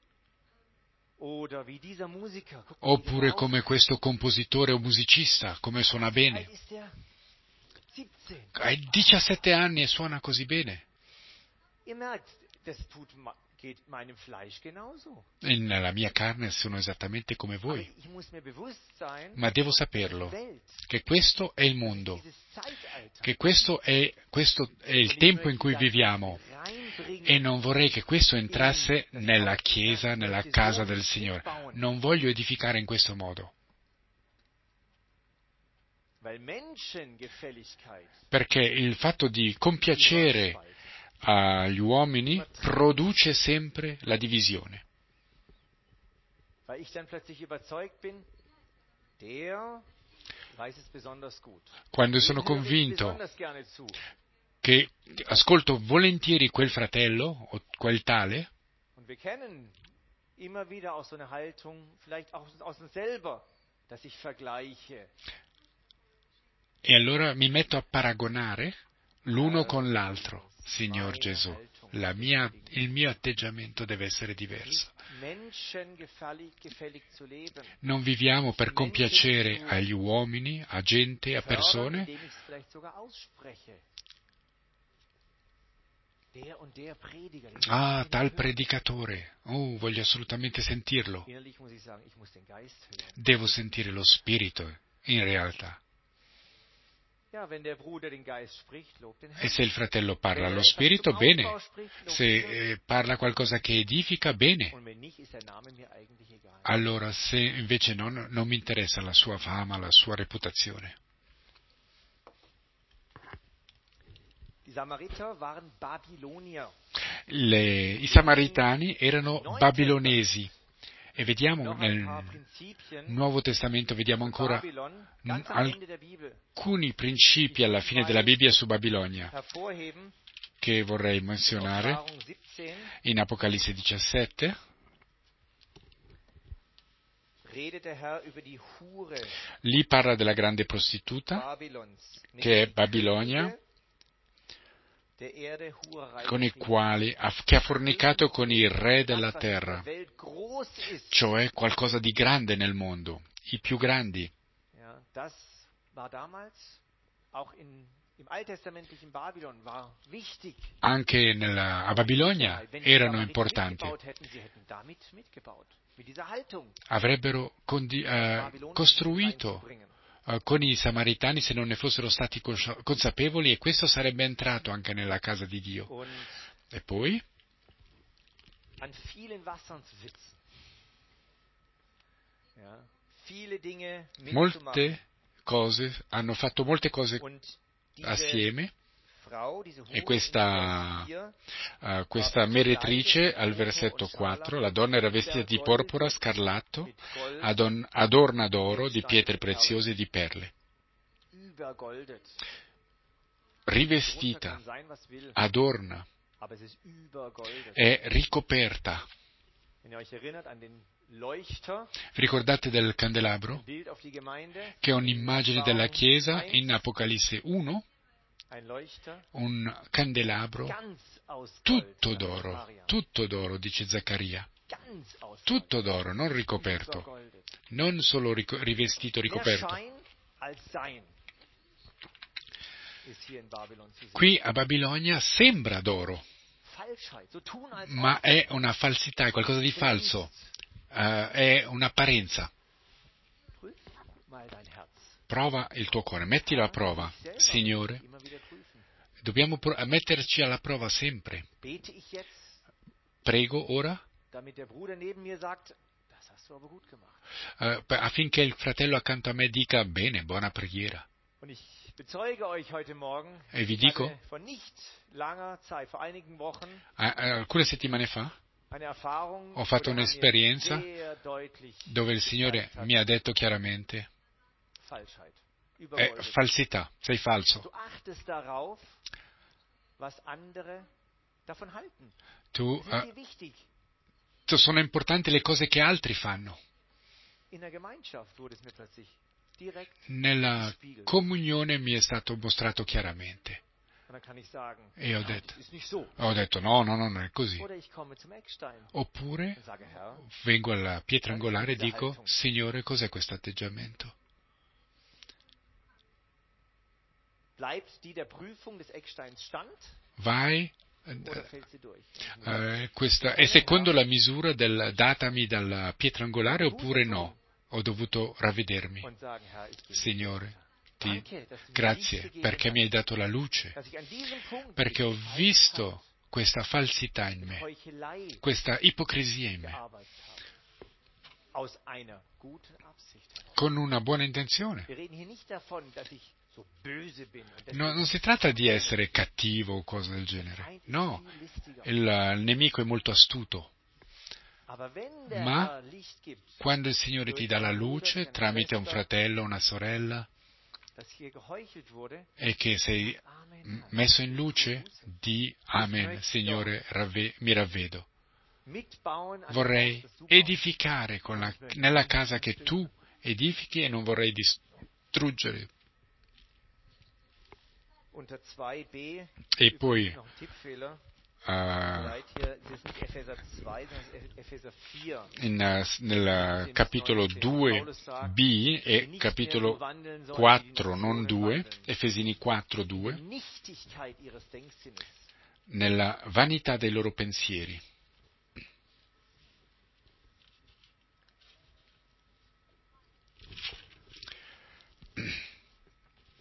Oppure come questo compositore o musicista, come suona bene. Hai diciassette anni e suona così bene. E nella mia carne sono esattamente come voi. Ma devo saperlo, che questo è il mondo, che questo è, questo è il tempo in cui viviamo. E non vorrei che questo entrasse nella chiesa, nella casa del Signore. Non voglio edificare in questo modo. Perché il fatto di compiacere agli uomini produce sempre la divisione. Quando sono convinto che ascolto volentieri quel fratello o quel tale, e allora mi metto a paragonare l'uno con l'altro. Signor Gesù, la mia, il mio atteggiamento deve essere diverso. Non viviamo per compiacere agli uomini, a gente, a persone. Ah, tal predicatore, oh, voglio assolutamente sentirlo. Devo sentire lo spirito, in realtà. Ja, wenn der Bruder den Geist spricht, lobt den E Herrn. se il fratello Wenn parla er allo etwas Spirito, zum bene. Aufbau spricht, lobt Se den Herrn. eh, parla qualcosa che edifica, bene. Und wenn nicht, ist der Name mir eigentlich egal. Allora, se invece non, non mi interessa la sua fama, la sua reputazione. Die Samariter waren Babylonier. Le- I Samaritani erano Neuen babilonesi. E vediamo Noch ein nel paar Prinzipien Nuovo Testamento, vediamo für ancora Babylon, ganz am al- Ende der Bibel, alcuni principi alla fine della Bibbia su Babilonia hervorheben. che vorrei In menzionare Offenbarung siebzehn in Apocalisse diciassette. redet der Herr über die Hure Lì parla della grande prostituta, Babylons, che è die Babilonia, Könige der Erde Hurerei con i betrieben. quali ha, che ha fornicato con il re della Das, was in der terra, Welt groß ist, cioè qualcosa di grande nel mondo, i più grandi. ja, das war damals auch in, im alttestamentlichen Babylon war wichtig. Anche nella, a Babilonia Wenn die erano Samariter importanti. mitgebaut hätten, sie hätten damit mitgebaut. Mit dieser Haltung Avrebbero condi- eh, Babylon costruito reinzubringen. eh, con i Samaritani se non ne fossero stati cons- consapevoli, e questo sarebbe entrato anche nella casa di Dio. Und E poi an vielen Wassern zu sitzen. Ja, viele Dinge mitzumachen. molte cose, hanno fatto molte cose Und diese assieme, Frau, diese Hure e in questa, Vers vier, eh, questa meretrice al versetto quattro, la donna era vestita di porpora, scarlatto, mit Gold adon- adorna d'oro, di pietre preziose e di perle, übergoldet. rivestita, Darunter kann sein, was will, adorna, aber es ist übergoldet. è ricoperta. Wenn ihr euch erinnert an den Leuchter, Vi ricordate del candelabro? ein Bild auf die Gemeinde, Che è un'immagine della Chiesa in Apocalisse uno, ein Leuchter, un candelabro ganz aus Gold, tutto sagt d'oro, Zacharia. tutto d'oro, dice Zaccaria, Ganz aus tutto Gold, d'oro, non ricoperto, übergoldet. non solo rico- rivestito, Mehr ricoperto. Schein als Sein ist hier in Babylon zu sehen. Qui a Babilonia sembra d'oro, Falschheit, so tun als ma ob. è una falsità, è qualcosa di falso, eh, è un'apparenza. Prüf mal dein Herz. Prova il tuo cuore, mettilo a prova. Signore, Immer wieder prüfen. dobbiamo pro- metterci alla prova sempre. Bete ich jetzt, Prego ora damit der Bruder neben mir sagt, das hast du aber gut gemacht. eh, per- affinché il fratello accanto a me dica bene, buona preghiera. Und ich bezeuge euch heute Morgen, E vi ich dico, hatte vor nicht langer Zeit, vor einigen Wochen, a- a- alcune settimane fa eine Erfahrung, ho fatto wo der Herr mir un'esperienza sehr deutlich dove il Signore gezeigt hat, mi ha detto chiaramente, Falschheit, è übergoldet. falsità, sei falso. Du achtest darauf, was andere davon halten. Tu, Sind eh, dir wichtig. tu- sono importanti le cose che altri fanno. In der Gemeinschaft wurde es mir plötzlich direkt Nella gespiegelt. comunione mi è stato mostrato chiaramente. Und dann kann ich sagen, E ho nein, detto, das ist nicht so. ho detto no, no, no, non è così. Oder ich komme zum Eckstein Oppure und sage, Herr, vengo alla pietra angolare e dico, Signore, cos'è questo atteggiamento? bleibt die der Prüfung des Ecksteins stand Vai, oder fällt sie durch? eh, questa, è secondo la misura del, datami dalla pietra angolare oppure no? Ho dovuto ravvedermi. Und sagen, Herr, ich gebe dir Signore, ti Danke, dass du mir Licht grazie gegeben perché mi hai hast, dato la luce, dass ich an diesem Punkt perché ho die Falschheit, visto questa falsità in me, Heuchelei questa ipocrisia in me, gearbeitet habe. Aus einer guten Absicht heraus. con una buona intenzione. Wir reden hier nicht davon, dass ich so böse bin. Und deswegen No, non si tratta di essere cattivo o cose del genere. No, il, il nemico è molto astuto. Aber wenn der Ma Herr Licht gibt, quando il Signore ti dà la luce tramite un fratello, una sorella, dass hier geheuchelt wurde, e che sei Amen, m- Herr. messo in luce, di Amen, Signore, ravve- mi ravvedo. Mitbauen an dem Vorrei Haus, das du baust. edificare con la- nella casa che tu edifichi e non vorrei distruggere. Unter zwei b E poi noch ein Tippfehler. eh, Vielleicht hier, das ist nicht Epheser zwei, sondern es ist Epheser vier. in, eh, nel capitolo due b e capitolo quattro, non due, Efesini quattro, Die due, Nichtigkeit ihres Denksinnes. nella vanità dei loro pensieri.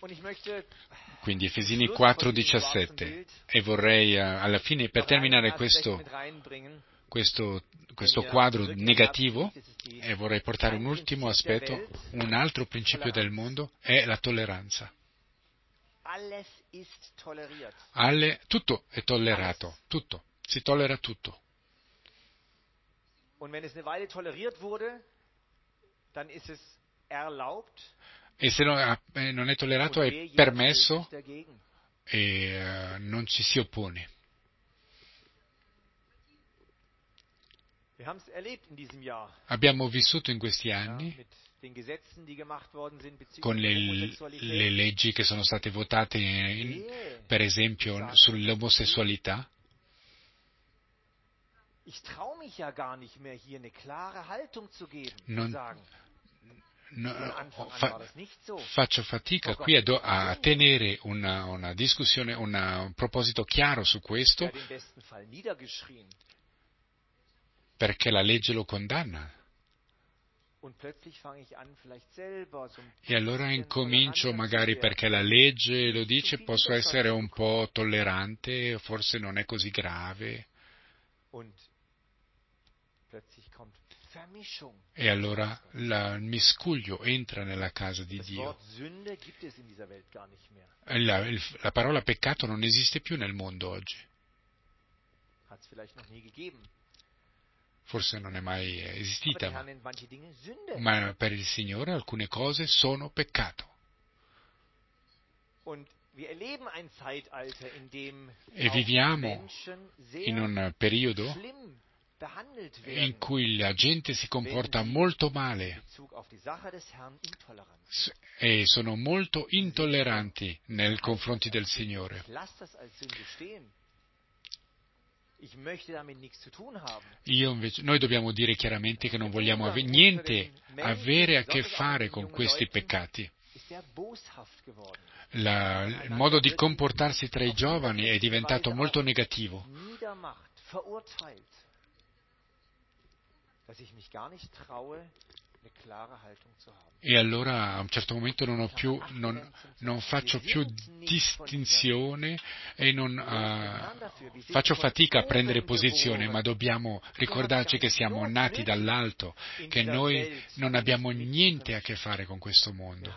Quindi Efesini quattro diciassette. E vorrei alla fine, per terminare questo, questo, questo quadro negativo, e vorrei portare un ultimo aspetto, un altro principio del mondo è la tolleranza. Alle, tutto è tollerato, tutto, si tollera tutto. E se non è tollerato è permesso e uh, non ci si oppone. Abbiamo vissuto in questi anni con le, le leggi che sono state votate, in, per esempio, sull'omosessualità. Non, no, fa, faccio fatica qui a, do, a tenere una, una discussione, una, un proposito chiaro su questo, perché la legge lo condanna. E allora incomincio, magari perché la legge lo dice, posso essere un po' tollerante, forse non è così grave. E allora la, il miscuglio entra nella casa di Dio. La, il, la parola peccato non esiste più nel mondo oggi. Forse non è mai esistita, ma, ma per il Signore alcune cose sono peccato. E viviamo in un periodo in cui la gente si comporta molto male e sono molto intolleranti nei confronti del Signore. Io invece, noi dobbiamo dire chiaramente che non vogliamo ave- niente avere a che fare con questi peccati. La, il modo di comportarsi tra i giovani è diventato molto negativo. E allora a un certo momento non, ho più, non, non faccio più distinzione e non uh, faccio fatica a prendere posizione, ma dobbiamo ricordarci che siamo nati dall'alto, che noi non abbiamo niente a che fare con questo mondo.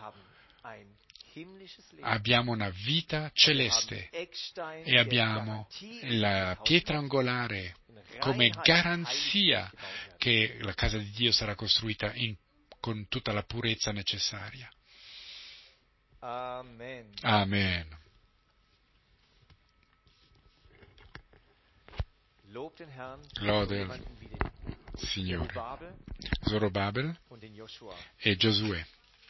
Abbiamo una vita celeste e abbiamo la pietra angolare come garanzia che la casa di Dio sarà costruita in, con tutta la purezza necessaria. Amen. Amen. Lode il Signore. Zorobabel e Giosuè.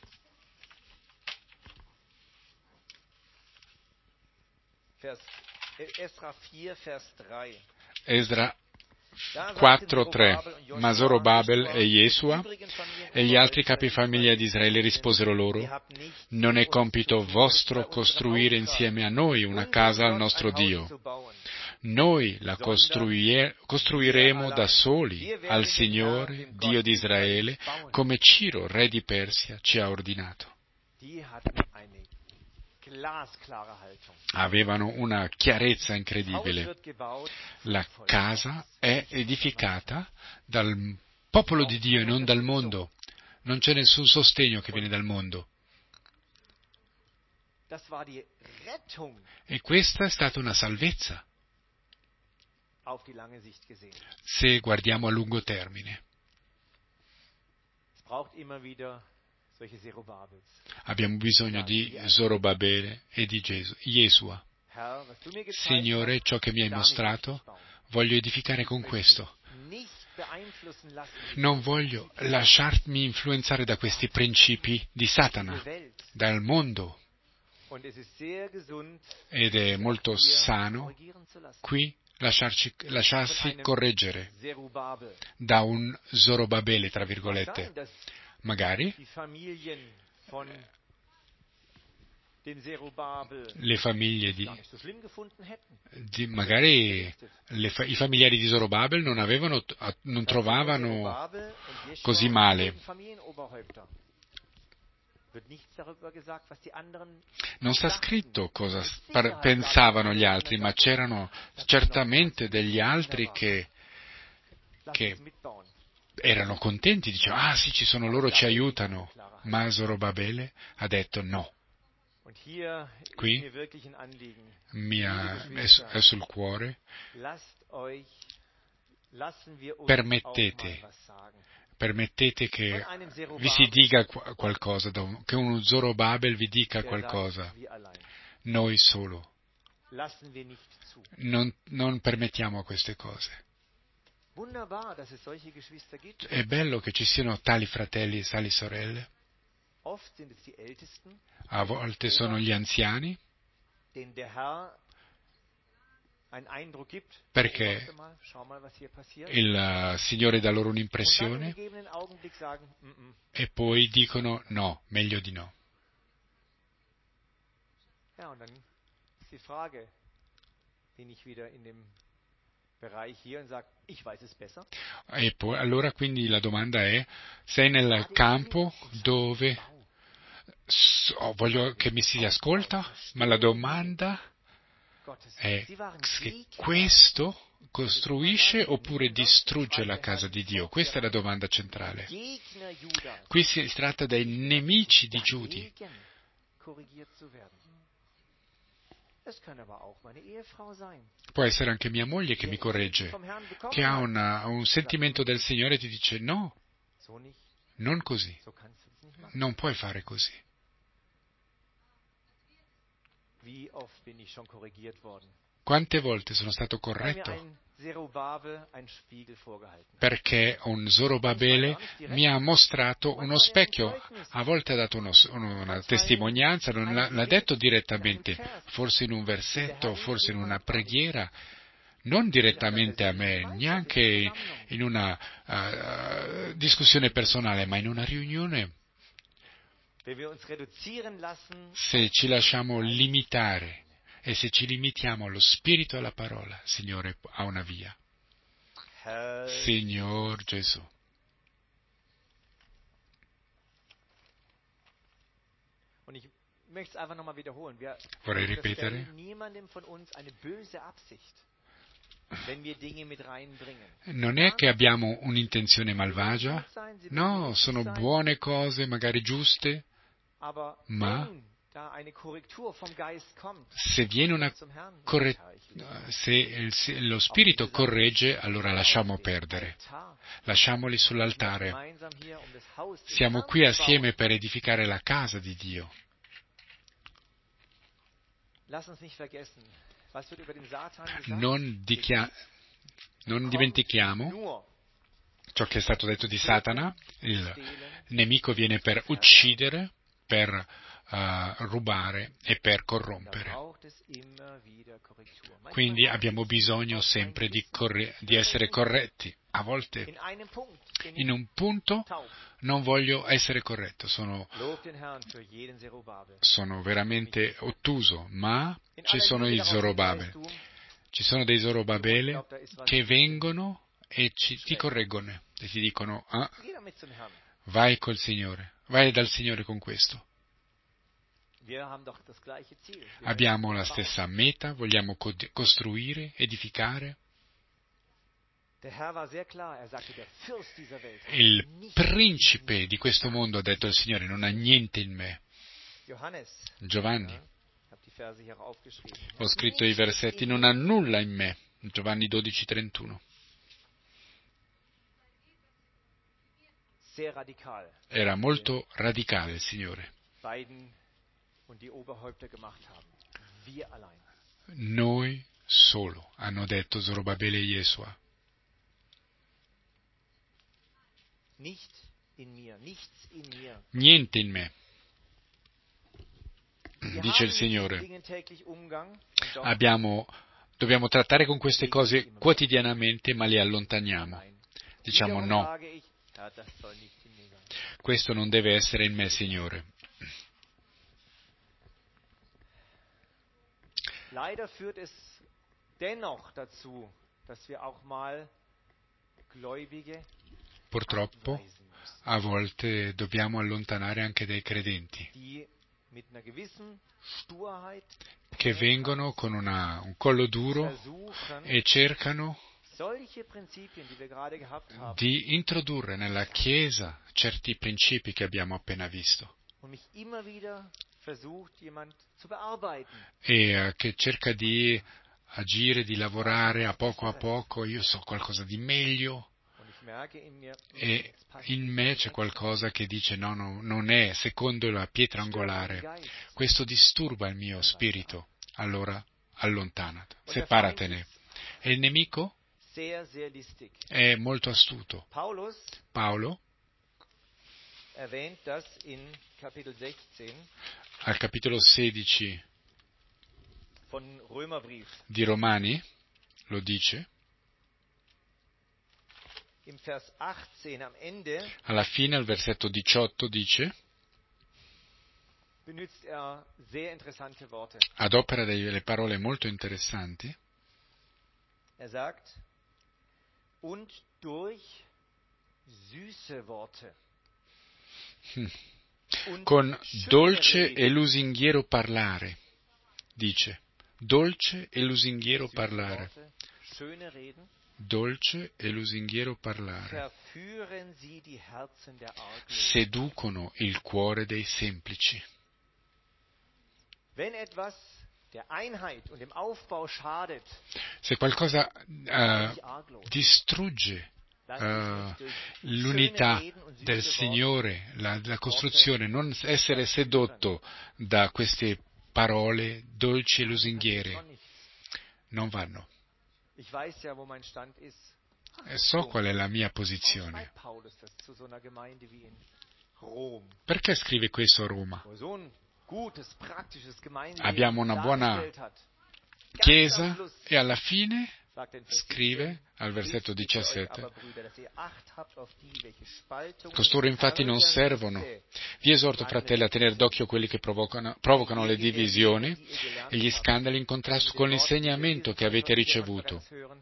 Esdra quattro tre. Ma Zorobabel e Yesua e gli altri capifamiglia di Israele risposero loro: non è compito vostro costruire insieme a noi una casa al nostro Dio. Noi la costruire, costruiremo da soli al Signore, Dio di Israele, come Ciro, re di Persia, ci ha ordinato. Avevano una chiarezza incredibile. La casa è edificata dal popolo di Dio e non dal mondo. Non c'è nessun sostegno che viene dal mondo. E questa è stata una salvezza, se guardiamo a lungo termine. Abbiamo bisogno di Zorobabele e di Yesua. Signore, ciò che mi hai mostrato, voglio edificare con questo. Non voglio lasciarmi influenzare da questi principi di Satana, dal mondo. Ed è molto sano qui lasciarci, lasciarsi correggere da un Zorobabele, tra virgolette. Magari le famiglie di, di magari le, i familiari di Zorobabel non avevano, non trovavano così male. Non sta scritto cosa par- pensavano gli altri, ma c'erano certamente degli altri che, che erano contenti, dicevano, ah sì, ci sono loro, ci aiutano. Ma Zorobabele ha detto no. Qui mi ha, è, è sul cuore. Permettete, permettete che vi si dica qualcosa, che uno Zorobabel vi dica qualcosa. Noi solo. Non, non permettiamo queste cose. È bello che ci siano tali fratelli e tali sorelle. A volte sono gli anziani, perché il Signore dà loro un'impressione e poi dicono no, meglio di no. E poi allora quindi la domanda è: sei nel campo dove so, voglio che mi si ascolta, ma la domanda è che questo costruisce oppure distrugge la casa di Dio? Questa è la domanda centrale. Qui si tratta dei nemici di Giudi. Può essere anche mia moglie che mi corregge, che ha una, un sentimento del Signore e ti dice no, non così, non puoi fare così. Quante volte sono stato corretto? Perché un Zorobabele mi ha mostrato uno specchio, a volte ha dato uno, una testimonianza, non l'ha, l'ha detto direttamente, forse in un versetto, forse in una preghiera, non direttamente a me, neanche in una uh, discussione personale, ma in una riunione. Se ci lasciamo limitare e se ci limitiamo allo spirito e alla parola, Signore ha una via. Signor Gesù. Vorrei ripetere. Non è che abbiamo un'intenzione malvagia, no, sono buone cose, magari giuste, ma se viene una correzione, se, se lo Spirito corregge, allora lasciamo perdere, lasciamoli sull'altare. Siamo qui assieme per edificare la casa di Dio. Non, dichia- non dimentichiamo ciò che è stato detto di Satana, il nemico viene per uccidere, per uh, rubare e per corrompere. Quindi abbiamo bisogno sempre di, corre- di essere corretti. A volte in un punto non voglio essere corretto, sono, sono veramente ottuso, ma ci sono i Zorobabel. Ci sono dei Zorobabele che vengono e ci, ti correggono e ti dicono ah, vai col Signore, vai dal Signore con questo. Abbiamo la stessa meta, vogliamo co- costruire, edificare. Il principe di questo mondo, ha detto il Signore, non ha niente in me. Giovanni, ho scritto i versetti, non ha nulla in me. Giovanni dodici trentuno. Era molto radicale il Signore. Noi solo, hanno detto Zorobabele e Yesua. Niente in me, dice il Signore. Abbiamo, dobbiamo trattare con queste cose quotidianamente, ma le allontaniamo. Diciamo no, questo non deve essere in me, Signore. Leider führt es dennoch dazu, dass wir auch mal Gläubige Purtroppo a volte dobbiamo allontanare anche dei credenti che vengono con una, un collo duro e cercano di introdurre nella Chiesa certi principi che abbiamo appena visto e uh, che cerca di agire, di lavorare a poco a poco. Io so qualcosa di meglio e in me c'è qualcosa che dice no, no, non è secondo la pietra angolare. Questo disturba il mio spirito. Allora allontanati, separatene. E il nemico è molto astuto. Paolo al capitolo sedici di Romani lo dice, alla fine, al versetto diciotto, dice, adopera delle parole molto interessanti. Er sagt, und durch süße Worte. Hmm. Con dolce e lusinghiero parlare, dice, dolce e lusinghiero parlare, dolce e lusinghiero parlare, seducono il cuore dei semplici. Se qualcosa uh, distrugge uh, l'unità del Signore, la, la costruzione, non essere sedotto da queste parole dolci e lusinghiere, non vanno. E so qual è la mia posizione. Perché scrive questo a Roma? Abbiamo una buona chiesa e alla fine scrive al versetto diciassette: costoro infatti non servono. Vi esorto, fratelli, a tenere d'occhio quelli che provocano, provocano le divisioni e gli scandali in contrasto con l'insegnamento che avete ricevuto,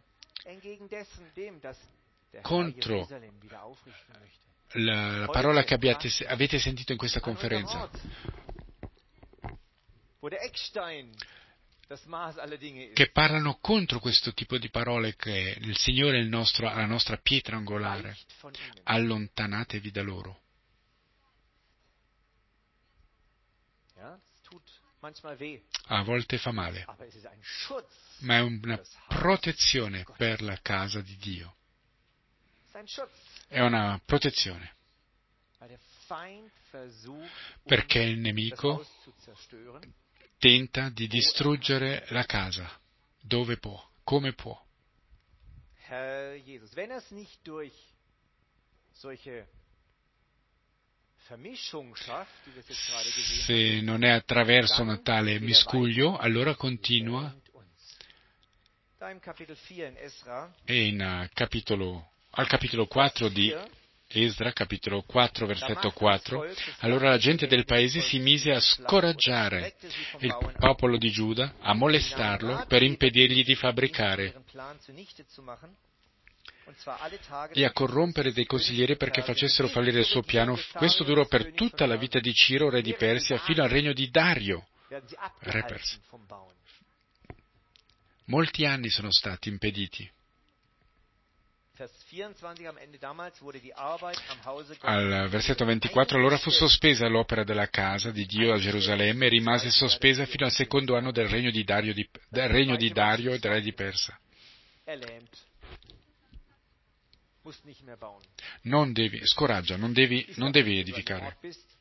contro la, la parola che abbiate, avete sentito in questa conferenza, che parlano contro questo tipo di parole, che il Signore è il nostro, la nostra pietra angolare. Allontanatevi da loro. A volte fa male, ma è una protezione per la casa di Dio. È una protezione, perché il nemico tenta di distruggere la casa, dove può, come può. Se non è attraverso un tale miscuglio, allora continua. E in capitolo, al capitolo quattro di Esdra, capitolo quattro, versetto quattro, allora la gente del paese si mise a scoraggiare il popolo di Giuda, a molestarlo per impedirgli di fabbricare e a corrompere dei consiglieri perché facessero fallire il suo piano. Questo durò per tutta la vita di Ciro, re di Persia, fino al regno di Dario, re persa. Molti anni sono stati impediti. Al versetto ventiquattro, allora fu sospesa l'opera della casa di Dio a Gerusalemme e rimase sospesa fino al secondo anno del regno di Dario, di, del regno di Dario e del re di Persa. Non devi, scoraggia, non devi, non devi edificare.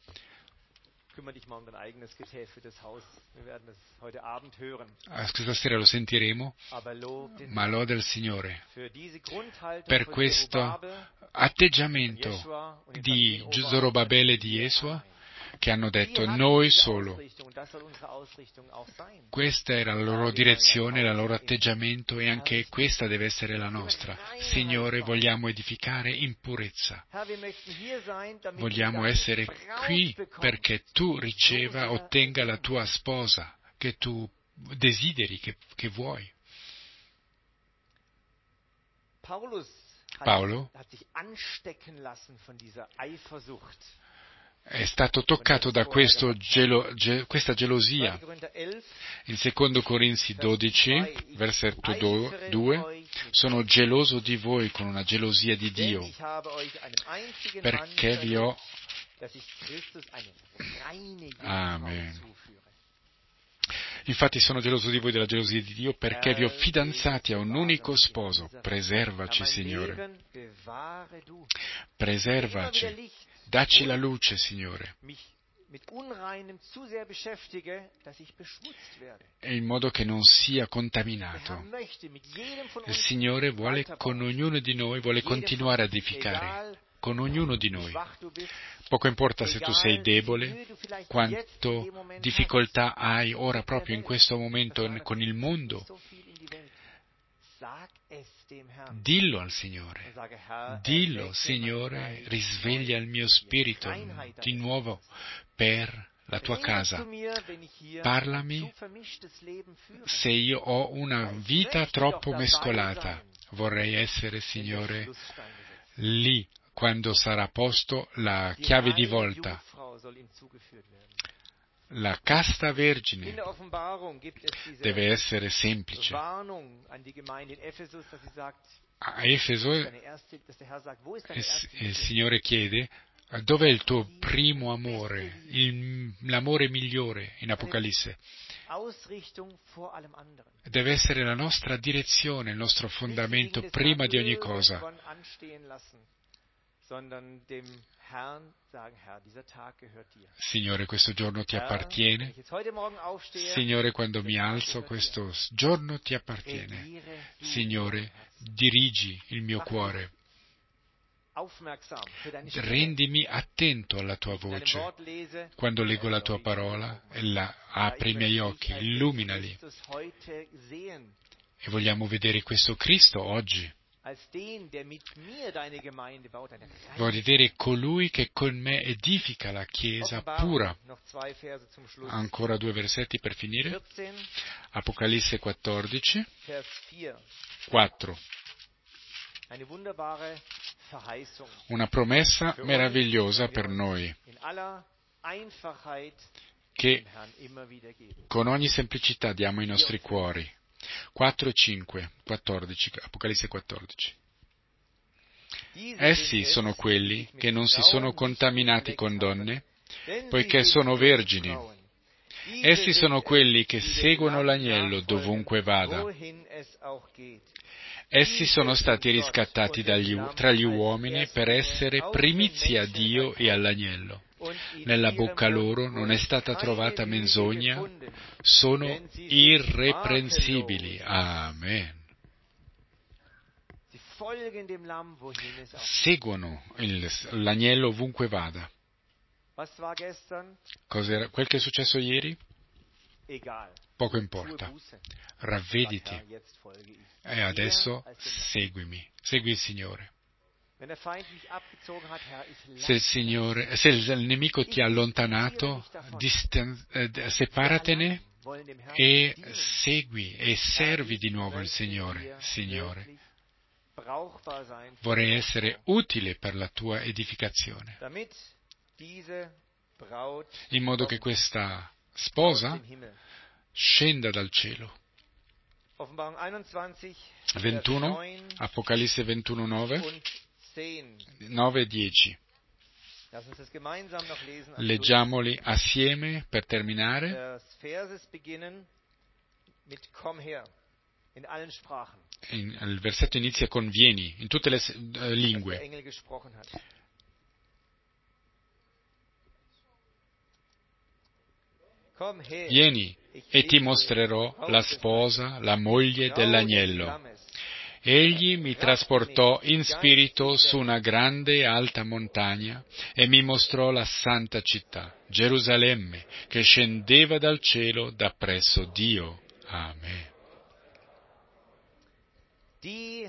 Questa sera lo sentiremo, ma loda il Signore per questo atteggiamento di Zorobabele e di Yesua, che hanno detto noi solo. Questa era la loro direzione, il loro atteggiamento, e anche questa deve essere la nostra. Signore, vogliamo edificare in purezza. Vogliamo essere qui perché tu riceva, ottenga la tua sposa, che tu desideri, che, che vuoi. Paolo è stato toccato da questo gelo, ge, questa gelosia. In secondo Corinzi dodici, versetto due, sono geloso di voi con una gelosia di Dio, perché vi ho... Amen. Infatti sono geloso di voi della gelosia di Dio perché vi ho fidanzati a un unico sposo. Preservaci, Signore. Preservaci. Dacci la luce, Signore. In modo che non sia contaminato. Il Signore vuole con ognuno di noi, vuole continuare a edificare con ognuno di noi. Poco importa se tu sei debole, quanto difficoltà hai ora proprio in questo momento con il mondo. Dillo al Signore, dillo, Signore, risveglia il mio spirito di nuovo per la tua casa. Parlami se io ho una vita troppo mescolata. Vorrei essere, Signore, lì quando sarà posto la chiave di volta. La casta vergine deve essere semplice. A Efeso il Signore chiede: dov'è il tuo primo amore, il, l'amore migliore in Apocalisse? Deve essere la nostra direzione, il nostro fondamento prima di ogni cosa. Signore, questo giorno ti appartiene. Signore, quando mi alzo, questo giorno ti appartiene. Signore, dirigi il mio cuore. Rendimi attento alla tua voce. Quando leggo la tua parola, la, apri i miei occhi, illuminali. E vogliamo vedere questo Cristo oggi. Voglio vedere colui che con me edifica la Chiesa pura. Ancora due versetti per finire. Apocalisse quattordici, quattro. Una promessa meravigliosa per noi, che con ogni semplicità diamo ai nostri cuori. quattro e cinque, quattordici, Apocalisse quattordici. Essi sono quelli che non si sono contaminati con donne, poiché sono vergini. Essi sono quelli che seguono l'agnello dovunque vada. Essi sono stati riscattati dagli, tra gli uomini per essere primizie a Dio e all'agnello. Nella bocca loro non è stata trovata menzogna, sono irreprensibili. Amen. Seguono il, l'agnello ovunque vada. Cos'era quel che è successo ieri? Poco importa. Ravvediti e adesso seguimi. Segui il Signore. Se il, Signore, se il nemico ti ha allontanato, distan- eh, separatene e segui e servi di nuovo il Signore. Signore, vorrei essere utile per la tua edificazione, in modo che questa sposa scenda dal cielo. ventuno, Apocalisse ventuno, nove, nove e dieci. Leggiamoli assieme per terminare. In, il versetto inizia con vieni, in tutte le uh, lingue. Vieni e ti mostrerò la sposa, la moglie dell'agnello. Egli mi trasportò in spirito su una grande e alta montagna e mi mostrò la santa città, Gerusalemme, che scendeva dal cielo da presso Dio. Amen.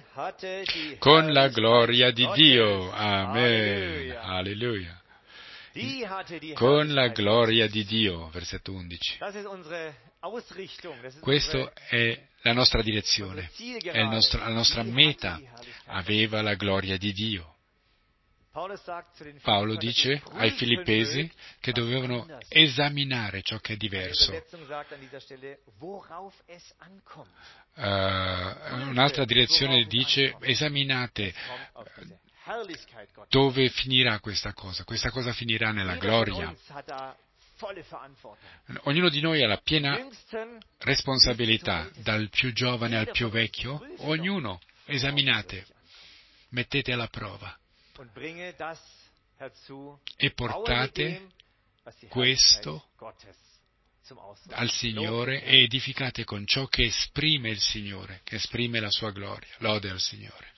Con la gloria di Dio. Amen. Alleluia. con la gloria di Dio, versetto undici. Questa è la nostra direzione, è il nostro, la nostra meta, aveva la gloria di Dio. Paolo dice ai Filippesi che dovevano esaminare ciò che è diverso. Uh, un'altra direzione dice esaminate dove finirà questa cosa. Questa cosa finirà nella gloria. Ognuno di noi ha la piena responsabilità, dal più giovane al più vecchio. Ognuno, esaminate, mettete alla prova e portate questo al Signore e edificate con ciò che esprime il Signore, che esprime la sua gloria. Lode al Signore.